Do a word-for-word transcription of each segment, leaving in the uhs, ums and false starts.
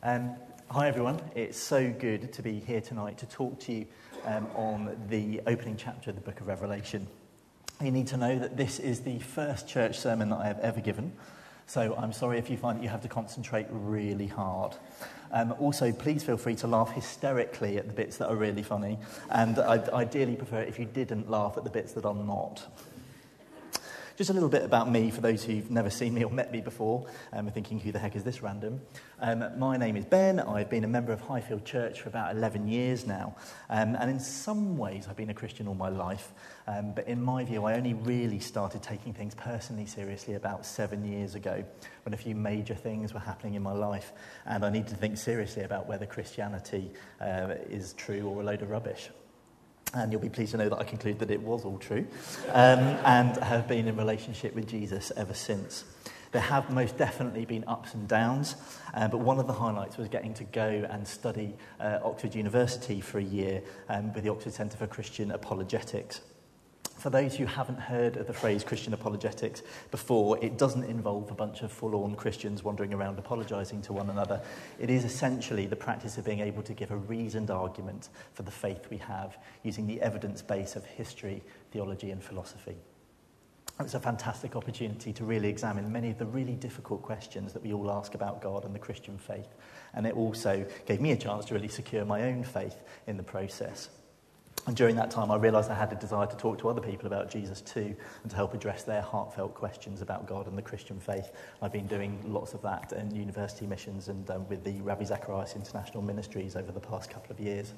Um, hi everyone, it's so good to be here tonight to talk to you um, on the opening chapter of the book of Revelation. You need to know that this is the first church sermon that I have ever given, so I'm sorry if you find that you have to concentrate really hard. Um, also, please feel free to laugh hysterically at the bits that are really funny, and I'd ideally prefer it if you didn't laugh at the bits that are not. Just a little bit about me, for those who've never seen me or met me before, um, and thinking, who the heck is this random? Um, my name is Ben. I've been a member of Highfield Church for about eleven years now, um, and in some ways I've been a Christian all my life, um, but in my view I only really started taking things personally seriously about seven years ago, when a few major things were happening in my life, and I needed to think seriously about whether Christianity uh, is true or a load of rubbish. And you'll be pleased to know that I conclude that it was all true, um, and have been in relationship with Jesus ever since. There have most definitely been ups and downs, uh, but one of the highlights was getting to go and study uh, Oxford University for a year um, with the Oxford Centre for Christian Apologetics. For those who haven't heard of the phrase Christian apologetics before, it doesn't involve a bunch of forlorn Christians wandering around apologising to one another. It is essentially the practice of being able to give a reasoned argument for the faith we have, using the evidence base of history, theology and philosophy. It's a fantastic opportunity to really examine many of the really difficult questions that we all ask about God and the Christian faith. And it also gave me a chance to really secure my own faith in the process. And during that time, I realised I had a desire to talk to other people about Jesus too, and to help address their heartfelt questions about God and the Christian faith. I've been doing lots of that in university missions and um, with the Ravi Zacharias International Ministries over the past couple of years.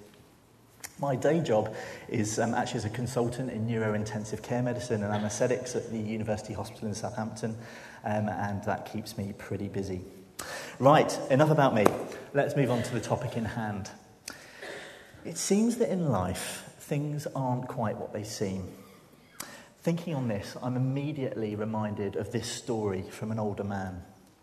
My day job is um, actually as a consultant in neurointensive care medicine and anaesthetics at the University Hospital in Southampton, um, and that keeps me pretty busy. Right, enough about me. Let's move on to the topic in hand. It seems that in life, things aren't quite what they seem. Thinking on this, I'm immediately reminded of this story from an older man.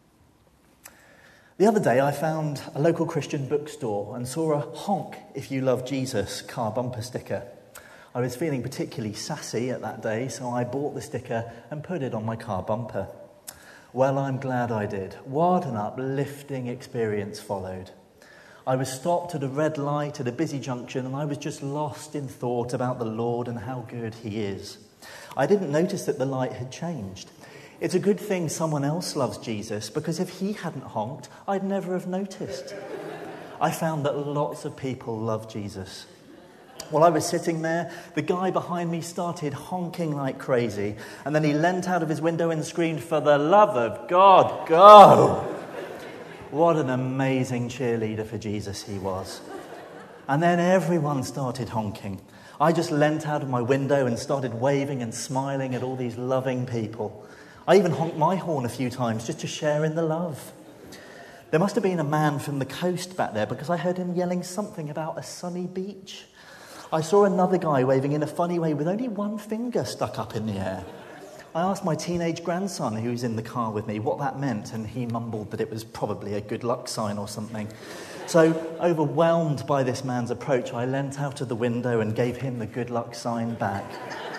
The other day, I found a local Christian bookstore and saw a "Honk if you love Jesus" car bumper sticker. I was feeling particularly sassy at that day, so I bought the sticker and put it on my car bumper. Well, I'm glad I did. What an uplifting experience followed. I was stopped at a red light at a busy junction, and I was just lost in thought about the Lord and how good he is. I didn't notice that the light had changed. It's a good thing someone else loves Jesus, because if he hadn't honked, I'd never have noticed. I found that lots of people love Jesus. While I was sitting there, the guy behind me started honking like crazy, and then he leant out of his window and screamed, "For the love of God, go!" What an amazing cheerleader for Jesus he was. And then everyone started honking. I just leant out of my window and started waving and smiling at all these loving people. I even honked my horn a few times just to share in the love. There must have been a man from the coast back there, because I heard him yelling something about a sunny beach. I saw another guy waving in a funny way with only one finger stuck up in the air. I asked my teenage grandson, who was in the car with me, what that meant, and he mumbled that it was probably a good luck sign or something. So, overwhelmed by this man's approach, I leant out of the window and gave him the good luck sign back.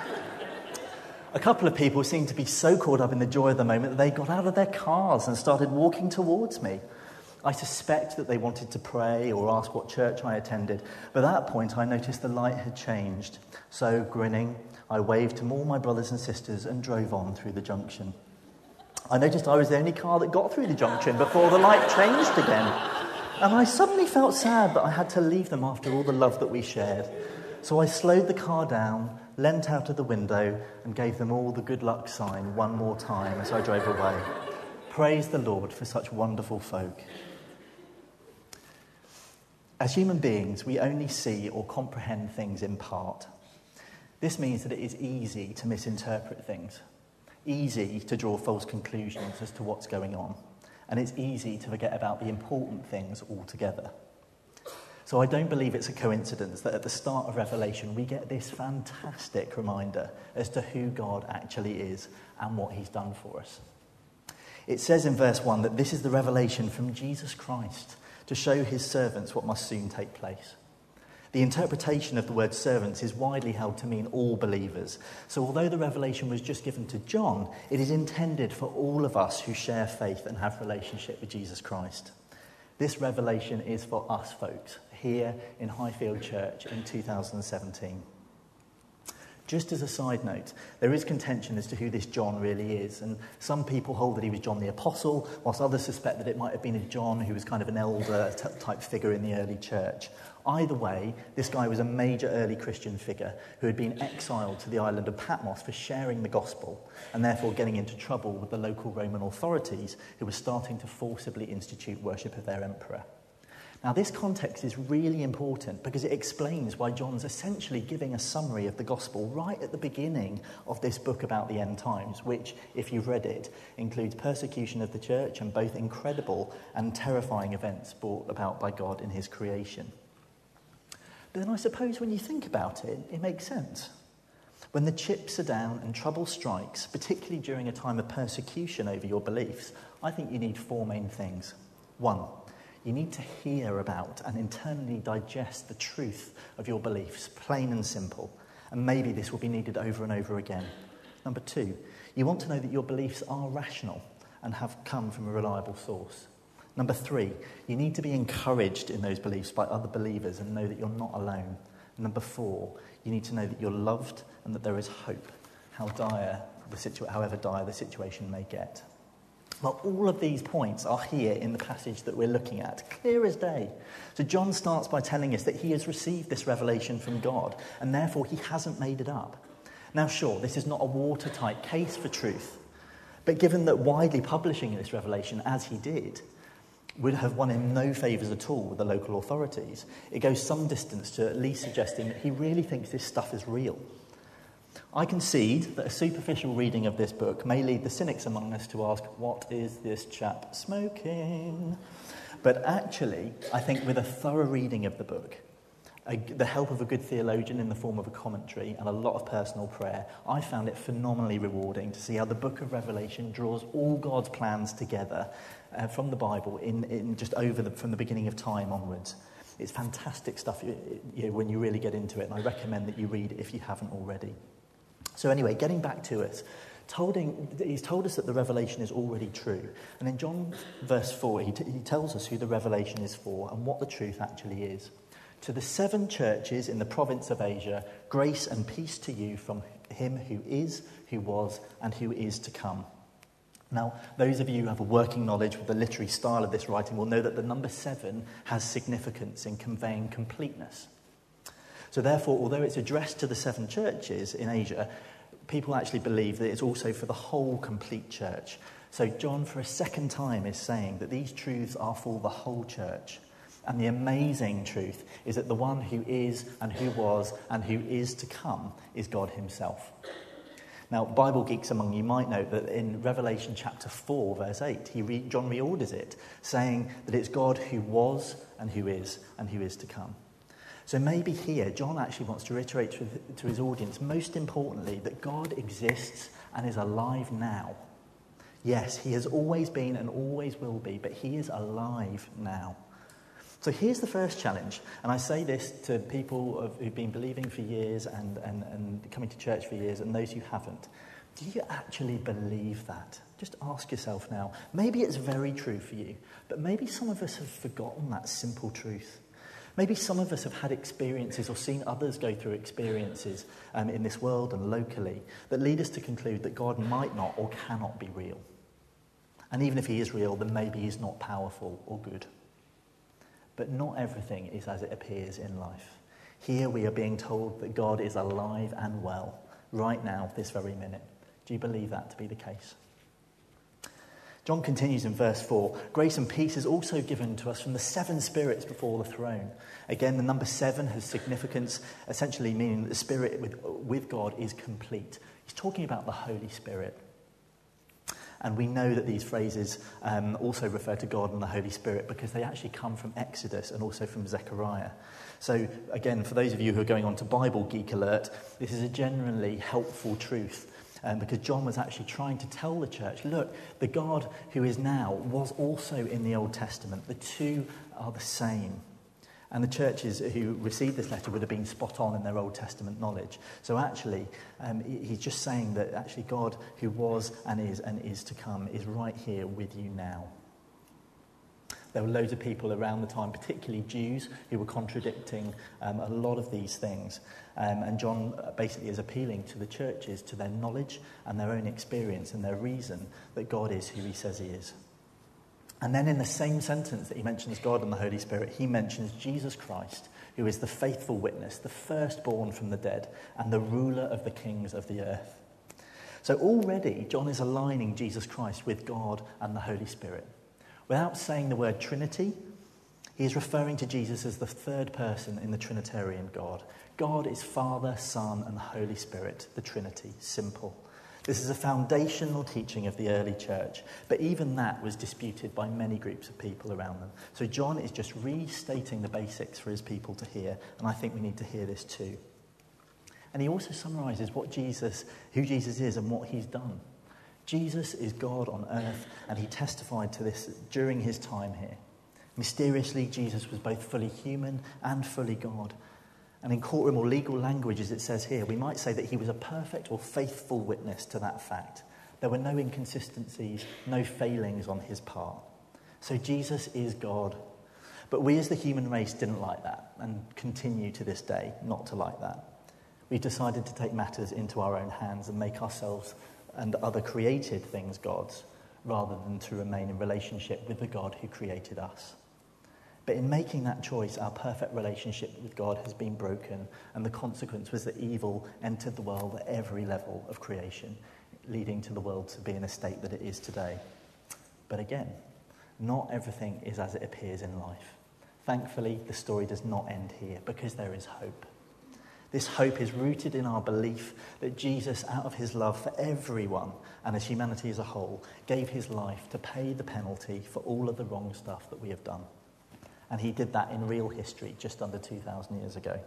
A couple of people seemed to be so caught up in the joy of the moment that they got out of their cars and started walking towards me. I suspect that they wanted to pray or ask what church I attended, but at that point I noticed the light had changed. So, grinning, I waved to all my brothers and sisters and drove on through the junction. I noticed I was the only car that got through the junction before the light changed again. And I suddenly felt sad that I had to leave them after all the love that we shared. So I slowed the car down, leant out of the window, and gave them all the good luck sign one more time as I drove away. Praise the Lord for such wonderful folk. As human beings, we only see or comprehend things in part. This means that it is easy to misinterpret things, easy to draw false conclusions as to what's going on, and it's easy to forget about the important things altogether. So I don't believe it's a coincidence that at the start of Revelation we get this fantastic reminder as to who God actually is and what he's done for us. It says in verse one that this is the revelation from Jesus Christ to show his servants what must soon take place. The interpretation of the word servants is widely held to mean all believers. So although the revelation was just given to John, it is intended for all of us who share faith and have relationship with Jesus Christ. This revelation is for us folks here in Highfield Church in two thousand seventeen. Just as a side note, there is contention as to who this John really is, and some people hold that he was John the Apostle, whilst others suspect that it might have been a John who was kind of an elder t- type figure in the early church. Either way, this guy was a major early Christian figure who had been exiled to the island of Patmos for sharing the gospel, and therefore getting into trouble with the local Roman authorities who were starting to forcibly institute worship of their emperor. Now, this context is really important because it explains why John's essentially giving a summary of the gospel right at the beginning of this book about the end times, which, if you've read it, includes persecution of the church and both incredible and terrifying events brought about by God in his creation. But then I suppose when you think about it, it makes sense. When the chips are down and trouble strikes, particularly during a time of persecution over your beliefs, I think you need four main things. One, you need to hear about and internally digest the truth of your beliefs, plain and simple. And maybe this will be needed over and over again. Number two, you want to know that your beliefs are rational and have come from a reliable source. Number three, you need to be encouraged in those beliefs by other believers and know that you're not alone. Number four, you need to know that you're loved and that there is hope, how dire the situ- however dire the situation may get. Well, all of these points are here in the passage that we're looking at, clear as day. So John starts by telling us that he has received this revelation from God, and therefore he hasn't made it up. Now, sure, this is not a watertight case for truth, but given that widely publishing this revelation, as he did, would have won him no favours at all with the local authorities, it goes some distance to at least suggesting that he really thinks this stuff is real. I concede that a superficial reading of this book may lead the cynics among us to ask, what is this chap smoking? But actually, I think with a thorough reading of the book, a, the help of a good theologian in the form of a commentary and a lot of personal prayer, I found it phenomenally rewarding to see how the book of Revelation draws all God's plans together uh, from the Bible in, in just over the, from the beginning of time onwards. It's fantastic stuff you, you know, when you really get into it, and I recommend that you read it if you haven't already. So anyway, getting back to it, told him, he's told us that the revelation is already true. And in John verse four, he, t- he tells us who the revelation is for and what the truth actually is. To the seven churches in the province of Asia, grace and peace to you from him who is, who was, and who is to come. Now, those of you who have a working knowledge with the literary style of this writing will know that the number seven has significance in conveying completeness. So therefore, although it's addressed to the seven churches in Asia, people actually believe that it's also for the whole complete church. So John, for a second time, is saying that these truths are for the whole church. And the amazing truth is that the one who is and who was and who is to come is God himself. Now, Bible geeks among you might know that in Revelation chapter four, verse eight, he re- John reorders it, saying that it's God who was and who is and who is to come. So maybe here, John actually wants to reiterate to, to his audience, most importantly, that God exists and is alive now. Yes, he has always been and always will be, but he is alive now. So here's the first challenge, and I say this to people who've been believing for years and, and, and coming to church for years, and those who haven't. Do you actually believe that? Just ask yourself now. Maybe it's very true for you, but maybe some of us have forgotten that simple truth. Maybe some of us have had experiences or seen others go through experiences um, in this world and locally that lead us to conclude that God might not or cannot be real. And even if he is real, then maybe he's not powerful or good. But not everything is as it appears in life. Here we are being told that God is alive and well, right now, this very minute. Do you believe that to be the case? John continues in verse four, grace and peace is also given to us from the seven spirits before the throne. Again, the number seven has significance, essentially meaning that the spirit with, with God is complete. He's talking about the Holy Spirit. And we know that these phrases um, also refer to God and the Holy Spirit because they actually come from Exodus and also from Zechariah. So again, for those of you who are going on to Bible Geek Alert, this is a genuinely helpful truth um, because John was actually trying to tell the church, look, the God who is now was also in the Old Testament. The two are the same. And the churches who received this letter would have been spot on in their Old Testament knowledge. So actually, um, he's just saying that actually God who was and is and is to come is right here with you now. There were loads of people around the time, particularly Jews, who were contradicting um, a lot of these things. Um, and John basically is appealing to the churches, to their knowledge and their own experience and their reason that God is who he says he is. And then in the same sentence that he mentions God and the Holy Spirit, he mentions Jesus Christ, who is the faithful witness, the firstborn from the dead, and the ruler of the kings of the earth. So already John is aligning Jesus Christ with God and the Holy Spirit. Without saying the word Trinity, he is referring to Jesus as the third person in the Trinitarian God. God is Father, Son, and the Holy Spirit, the Trinity, simple. This is a foundational teaching of the early church, but even that was disputed by many groups of people around them. So John is just restating the basics for his people to hear, and I think we need to hear this too. And he also summarises what Jesus, who Jesus is and what he's done. Jesus is God on earth, and he testified to this during his time here. Mysteriously, Jesus was both fully human and fully God. And in courtroom or legal language, as it says here, we might say that he was a perfect or faithful witness to that fact. There were no inconsistencies, no failings on his part. So Jesus is God. But we as the human race didn't like that and continue to this day not to like that. We've decided to take matters into our own hands and make ourselves and other created things gods, rather than to remain in relationship with the God who created us. But in making that choice, our perfect relationship with God has been broken, and the consequence was that evil entered the world at every level of creation, leading to the world to be in a state that it is today. But again, not everything is as it appears in life. Thankfully, the story does not end here, because there is hope. This hope is rooted in our belief that Jesus, out of his love for everyone and as humanity as a whole, gave his life to pay the penalty for all of the wrong stuff that we have done. And he did that in real history just under two thousand years ago.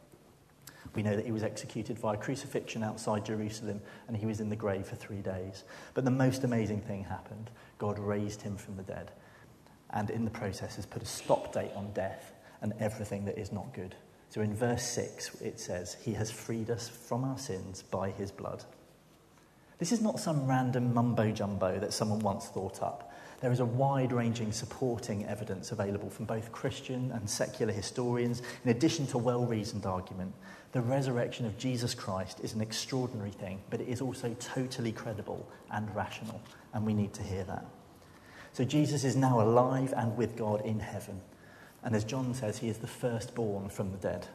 We know that he was executed via crucifixion outside Jerusalem, and he was in the grave for three days. But the most amazing thing happened. God raised him from the dead, and in the process has put a stop date on death and everything that is not good. So in verse six, it says, he has freed us from our sins by his blood. This is not some random mumbo-jumbo that someone once thought up. There is a wide-ranging supporting evidence available from both Christian and secular historians, in addition to well-reasoned argument. The resurrection of Jesus Christ is an extraordinary thing, but it is also totally credible and rational, and we need to hear that. So Jesus is now alive and with God in heaven. And as John says, he is the firstborn from the dead.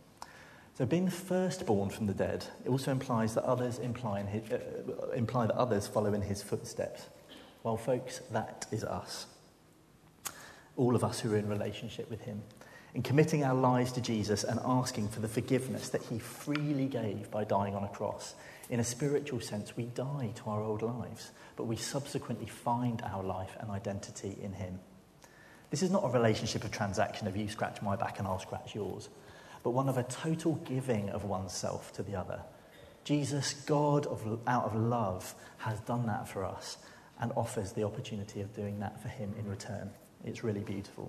So being the firstborn from the dead, it also implies that others imply, in his, uh, imply that others follow in his footsteps. Well, folks, that is us. All of us who are in relationship with him. In committing our lives to Jesus and asking for the forgiveness that he freely gave by dying on a cross. In a spiritual sense, we die to our old lives, but we subsequently find our life and identity in him. This is not a relationship of transaction of you scratch my back and I'll scratch yours, but one of a total giving of oneself to the other. Jesus, God of, out of love, has done that for us and offers the opportunity of doing that for him in return. It's really beautiful.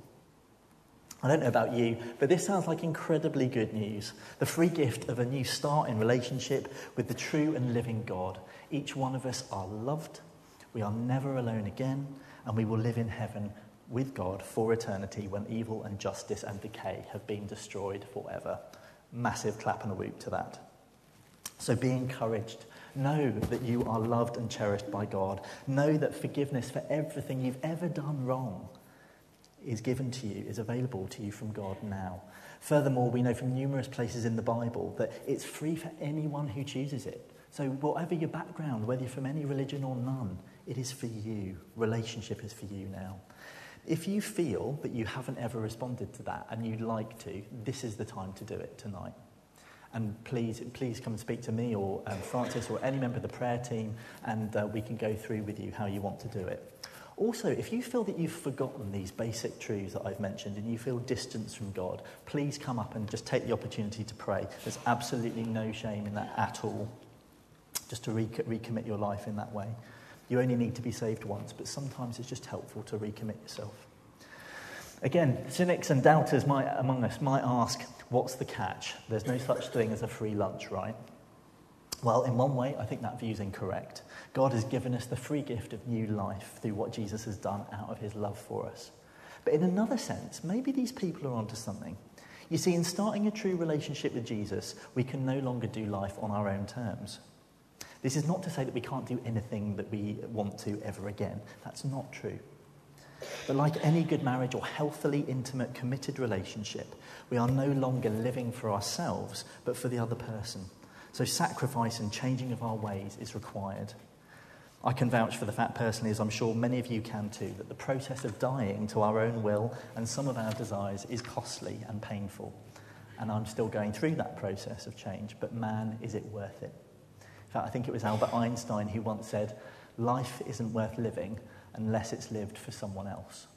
I don't know about you, but this sounds like incredibly good news. The free gift of a new start in relationship with the true and living God. Each one of us are loved, we are never alone again, and we will live in heaven with God for eternity when evil and justice and decay have been destroyed forever. Massive clap and a whoop to that. So be encouraged. Know that you are loved and cherished by God. Know that forgiveness for everything you've ever done wrong is given to you, is available to you from God now. Furthermore, we know from numerous places in the Bible that it's free for anyone who chooses it. So whatever your background, whether you're from any religion or none, it is for you. Relationship is for you now. If you feel that you haven't ever responded to that and you'd like to, this is the time to do it tonight. And please, please come and speak to me or um, Francis or any member of the prayer team, and uh, we can go through with you how you want to do it. Also, if you feel that you've forgotten these basic truths that I've mentioned and you feel distance from God, please come up and just take the opportunity to pray. There's absolutely no shame in that at all, just to re- recommit your life in that way. You only need to be saved once, but sometimes it's just helpful to recommit yourself. Again, cynics and doubters might, among us might ask, what's the catch? There's no such thing as a free lunch, right? Well, in one way, I think that view is incorrect. God has given us the free gift of new life through what Jesus has done out of his love for us. But in another sense, maybe these people are onto something. You see, in starting a true relationship with Jesus, we can no longer do life on our own terms. This is not to say that we can't do anything that we want to ever again. That's not true. But like any good marriage or healthily intimate, committed relationship, we are no longer living for ourselves, but for the other person. So sacrifice and changing of our ways is required. I can vouch for the fact personally, as I'm sure many of you can too, that the process of dying to our own will and some of our desires is costly and painful. And I'm still going through that process of change, but man, is it worth it? In fact, I think it was Albert Einstein who once said, life isn't worth living unless it's lived for someone else.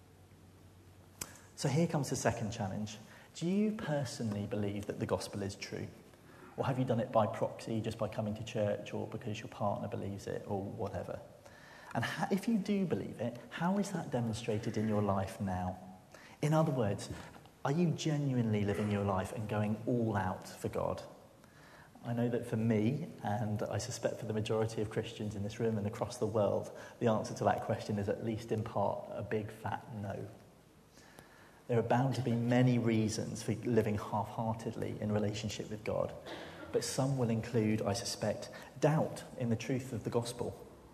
So here comes the second challenge. Do you personally believe that the gospel is true? Or have you done it by proxy, just by coming to church, or because your partner believes it, or whatever? And ha- if you do believe it, how is that demonstrated in your life now? In other words, are you genuinely living your life and going all out for God? I know that for me, and I suspect for the majority of Christians in this room and across the world, the answer to that question is at least in part a big fat no. There are bound to be many reasons for living half-heartedly in relationship with God, but some will include, I suspect, doubt in the truth of the gospel,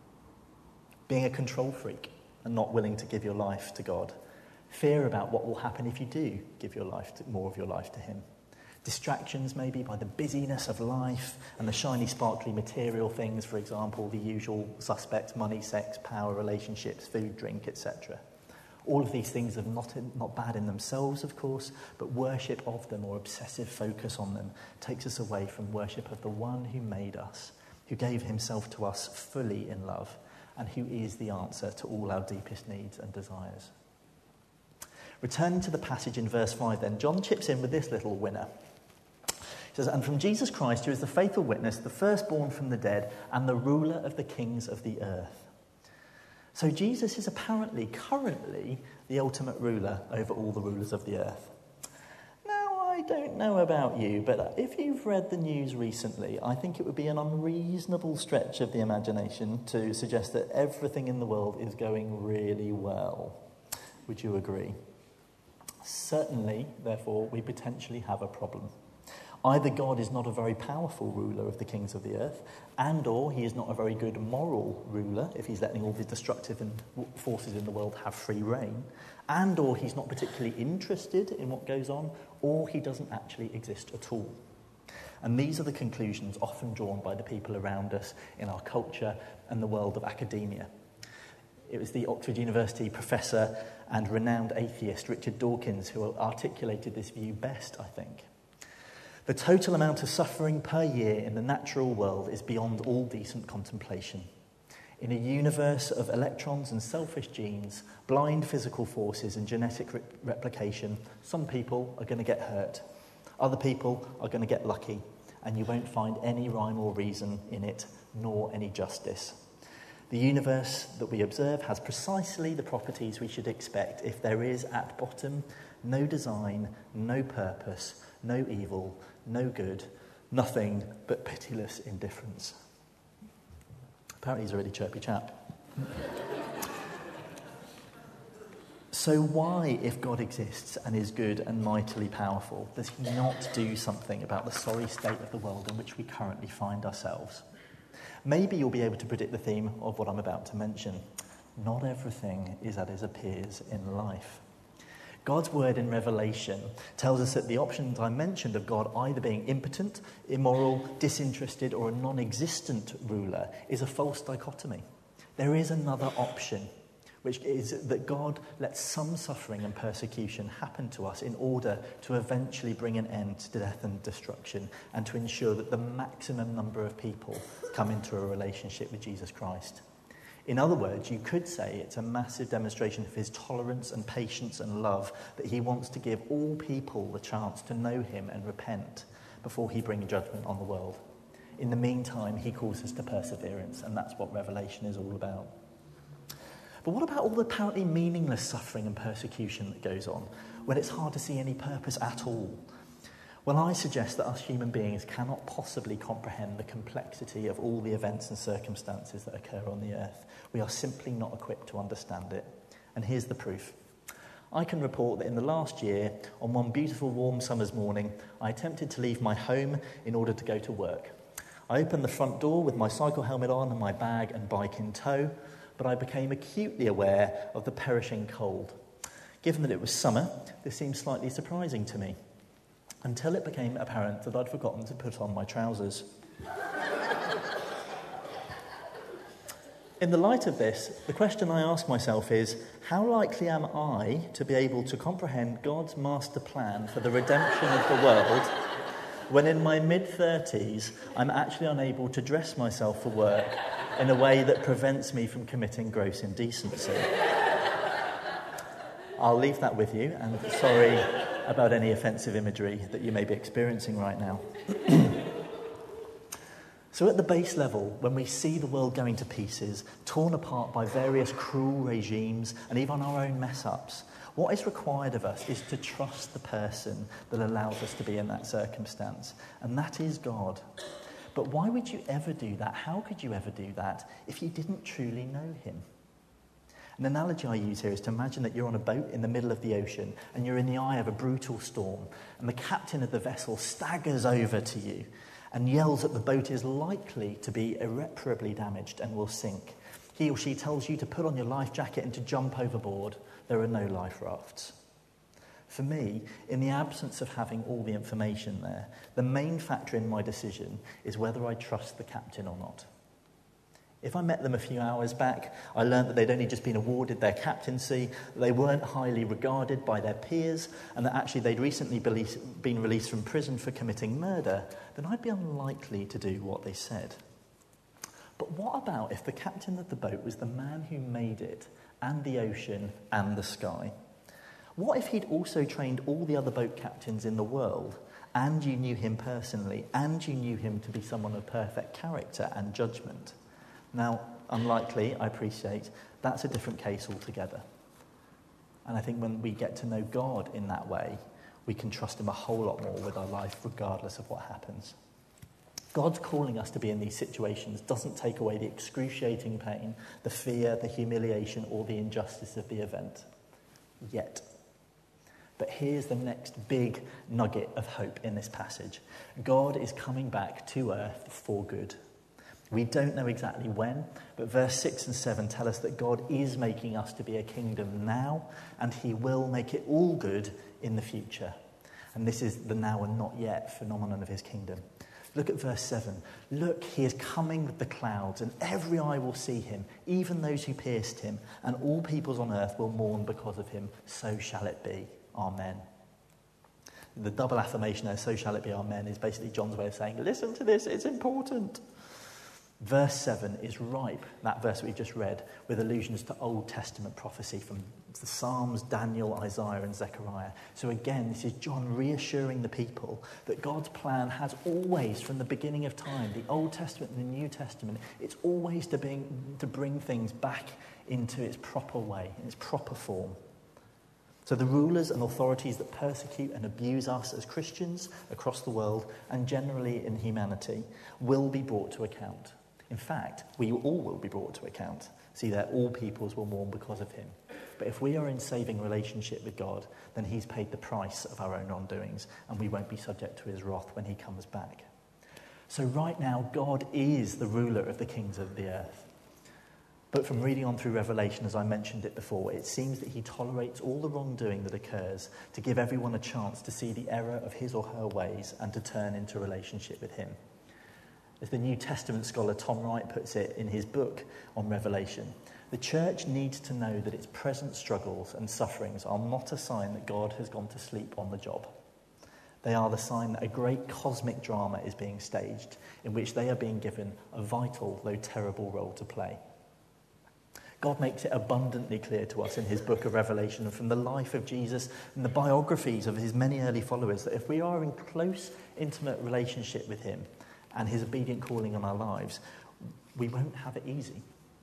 being a control freak and not willing to give your life to God, fear about what will happen if you do give your life to, more of your life to him, distractions maybe by the busyness of life and the shiny, sparkly material things, for example, the usual suspects, money, sex, power, relationships, food, drink, et cetera. All of these things are not, in, not bad in themselves, of course, but worship of them or obsessive focus on them takes us away from worship of the one who made us, who gave himself to us fully in love, and who is the answer to all our deepest needs and desires. Returning to the passage in verse five then, John chips in with this little winner. He says, and from Jesus Christ, who is the faithful witness, the firstborn from the dead, and the ruler of the kings of the earth. So Jesus is apparently, currently, the ultimate ruler over all the rulers of the earth. Now, I don't know about you, but if you've read the news recently, I think it would be an unreasonable stretch of the imagination to suggest that everything in the world is going really well. Would you agree? Certainly, therefore, we potentially have a problem. Either God is not a very powerful ruler of the kings of the earth, and or he is not a very good moral ruler if he's letting all the destructive forces in the world have free rein, and or he's not particularly interested in what goes on, or he doesn't actually exist at all. And these are the conclusions often drawn by the people around us in our culture and the world of academia. It was the Oxford University professor and renowned atheist Richard Dawkins who articulated this view best, I think. The total amount of suffering per year in the natural world is beyond all decent contemplation. In a universe of electrons and selfish genes, blind physical forces and genetic re- replication, some people are going to get hurt. Other people are going to get lucky, and you won't find any rhyme or reason in it, nor any justice. The universe that we observe has precisely the properties we should expect if there is, at bottom, no design, no purpose, no evil, no good, nothing but pitiless indifference. Apparently he's a really chirpy chap. So why, if God exists and is good and mightily powerful, does he not do something about the sorry state of the world in which we currently find ourselves? Maybe you'll be able to predict the theme of what I'm about to mention. Not everything is as it appears in life. God's word in Revelation tells us that the options I mentioned of God either being impotent, immoral, disinterested, or a non-existent ruler is a false dichotomy. There is another option, which is that God lets some suffering and persecution happen to us in order to eventually bring an end to death and destruction and to ensure that the maximum number of people come into a relationship with Jesus Christ. In other words, you could say it's a massive demonstration of his tolerance and patience and love that he wants to give all people the chance to know him and repent before he brings judgment on the world. In the meantime, he calls us to perseverance, and that's what Revelation is all about. But what about all the apparently meaningless suffering and persecution that goes on when it's hard to see any purpose at all? Well, I suggest that us human beings cannot possibly comprehend the complexity of all the events and circumstances that occur on the earth. We are simply not equipped to understand it. And here's the proof. I can report that in the last year, on one beautiful warm summer's morning, I attempted to leave my home in order to go to work. I opened the front door with my cycle helmet on and my bag and bike in tow, but I became acutely aware of the perishing cold. Given that it was summer, this seemed slightly surprising to me, until it became apparent that I'd forgotten to put on my trousers. In the light of this, the question I ask myself is, how likely am I to be able to comprehend God's master plan for the redemption of the world when in my mid-thirties I'm actually unable to dress myself for work in a way that prevents me from committing gross indecency? I'll leave that with you, and sorry about any offensive imagery that you may be experiencing right now. So at the base level, when we see the world going to pieces, torn apart by various cruel regimes and even our own mess-ups, what is required of us is to trust the person that allows us to be in that circumstance, and that is God. But why would you ever do that? How could you ever do that if you didn't truly know him? An analogy I use here is to imagine that you're on a boat in the middle of the ocean and you're in the eye of a brutal storm, and the captain of the vessel staggers over to you and yells that the boat is likely to be irreparably damaged and will sink. He or she tells you to put on your life jacket and to jump overboard. There are no life rafts. For me, in the absence of having all the information there, the main factor in my decision is whether I trust the captain or not. If I met them a few hours back, I learned that they'd only just been awarded their captaincy, that they weren't highly regarded by their peers, and that actually they'd recently been released from prison for committing murder, then I'd be unlikely to do what they said. But what about if the captain of the boat was the man who made it, and the ocean, and the sky? What if he'd also trained all the other boat captains in the world, and you knew him personally, and you knew him to be someone of perfect character and judgment? Now, unlikely, I appreciate, that's a different case altogether. And I think when we get to know God in that way, we can trust him a whole lot more with our life, regardless of what happens. God's calling us to be in these situations doesn't take away the excruciating pain, the fear, the humiliation, or the injustice of the event. Yet. But here's the next big nugget of hope in this passage. God is coming back to earth for good. We don't know exactly when, but verse six and seven tell us that God is making us to be a kingdom now, and he will make it all good in the future. And this is the now and not yet phenomenon of his kingdom. Look at verse seven. Look, he is coming with the clouds, and every eye will see him, even those who pierced him, and all peoples on earth will mourn because of him. So shall it be. Amen. The double affirmation there, so shall it be, amen, is basically John's way of saying, listen to this, it's important. Verse seven is ripe, that verse we've just read, with allusions to Old Testament prophecy from the Psalms, Daniel, Isaiah and Zechariah. So again, this is John reassuring the people that God's plan has always, from the beginning of time, the Old Testament and the New Testament, it's always to bring, to bring things back into its proper way, in its proper form. So the rulers and authorities that persecute and abuse us as Christians across the world and generally in humanity will be brought to account. In fact, we all will be brought to account. See there, all peoples will mourn because of him. But if we are in saving relationship with God, then he's paid the price of our own wrongdoings, and we won't be subject to his wrath when he comes back. So right now, God is the ruler of the kings of the earth. But from reading on through Revelation, as I mentioned it before, it seems that he tolerates all the wrongdoing that occurs to give everyone a chance to see the error of his or her ways and to turn into relationship with him. As the New Testament scholar Tom Wright puts it in his book on Revelation, the church needs to know that its present struggles and sufferings are not a sign that God has gone to sleep on the job. They are the sign that a great cosmic drama is being staged, in which they are being given a vital, though terrible, role to play. God makes it abundantly clear to us in his book of Revelation and from the life of Jesus and the biographies of his many early followers that if we are in close, intimate relationship with him and his obedient calling on our lives, we won't have it easy.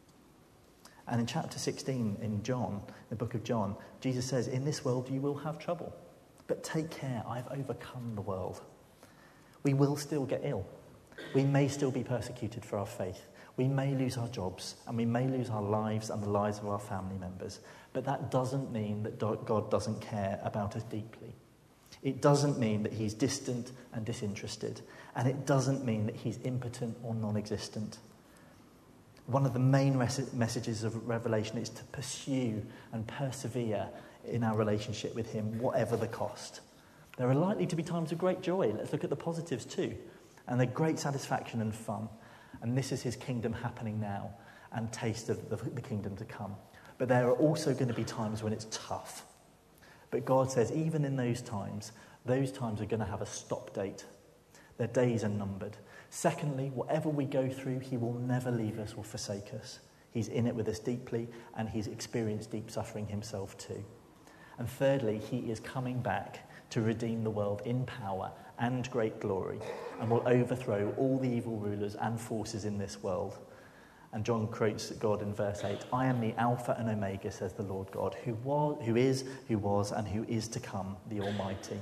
And in chapter sixteen in John, the book of John, Jesus says, in this world you will have trouble, but take care, I've overcome the world. We will still get ill. We may still be persecuted for our faith. We may lose our jobs, and we may lose our lives and the lives of our family members, but that doesn't mean that God doesn't care about us deeply. It doesn't mean that he's distant and disinterested, and it doesn't mean that he's impotent or non-existent. One of the main res- messages of Revelation is to pursue and persevere in our relationship with him, whatever the cost. There are likely to be times of great joy. Let's look at the positives too. And the great satisfaction and fun. And this is his kingdom happening now, and taste of the, the kingdom to come. But there are also going to be times when it's tough. But God says even in those times, those times are going to have a stop date. Their days are numbered. Secondly, whatever we go through, he will never leave us or forsake us. He's in it with us deeply, and he's experienced deep suffering himself too. And thirdly, he is coming back to redeem the world in power and great glory, and will overthrow all the evil rulers and forces in this world. And John quotes God in verse eight, "I am the Alpha and Omega, says the Lord God, who was, who is, who was, and who is to come, the Almighty."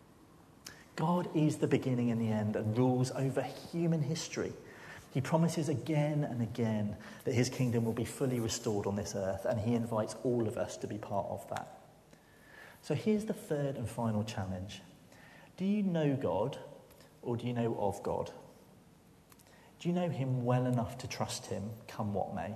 God is the beginning and the end and rules over human history. He promises again and again that his kingdom will be fully restored on this earth, and he invites all of us to be part of that. So here's the third and final challenge. Do you know God, or do you know of God? Do you know him well enough to trust him, come what may?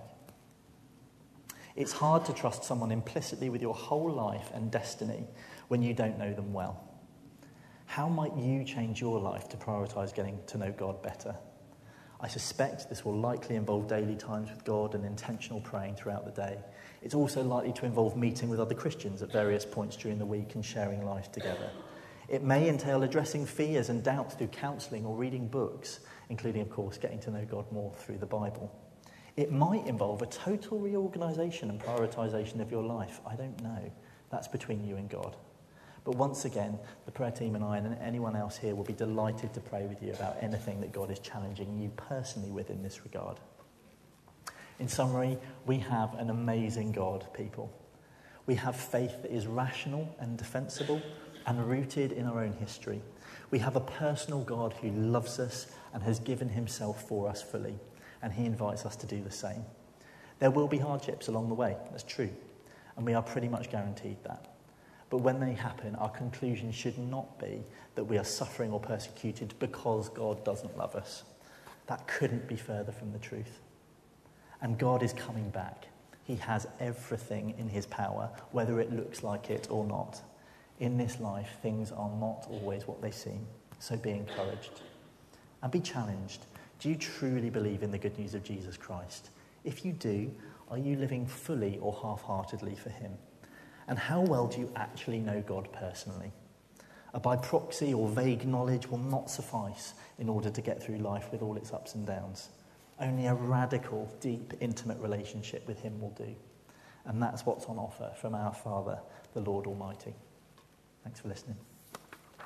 It's hard to trust someone implicitly with your whole life and destiny when you don't know them well. How might you change your life to prioritise getting to know God better? I suspect this will likely involve daily times with God and intentional praying throughout the day. It's also likely to involve meeting with other Christians at various points during the week and sharing life together. It may entail addressing fears and doubts through counselling or reading books, including, of course, getting to know God more through the Bible. It might involve a total reorganisation and prioritisation of your life. I don't know. That's between you and God. But once again, the prayer team and I and anyone else here will be delighted to pray with you about anything that God is challenging you personally with in this regard. In summary, we have an amazing God, people. We have faith that is rational and defensible and rooted in our own history. We have a personal God who loves us and has given himself for us fully, and he invites us to do the same. There will be hardships along the way, that's true, and we are pretty much guaranteed that. But when they happen, our conclusion should not be that we are suffering or persecuted because God doesn't love us. That couldn't be further from the truth. And God is coming back. He has everything in his power, whether it looks like it or not. In this life, things are not always what they seem. So be encouraged. And be challenged. Do you truly believe in the good news of Jesus Christ? If you do, are you living fully or half-heartedly for him? And how well do you actually know God personally? A by proxy or vague knowledge will not suffice in order to get through life with all its ups and downs. Only a radical, deep, intimate relationship with him will do. And that's what's on offer from our Father, the Lord Almighty. Thanks for listening.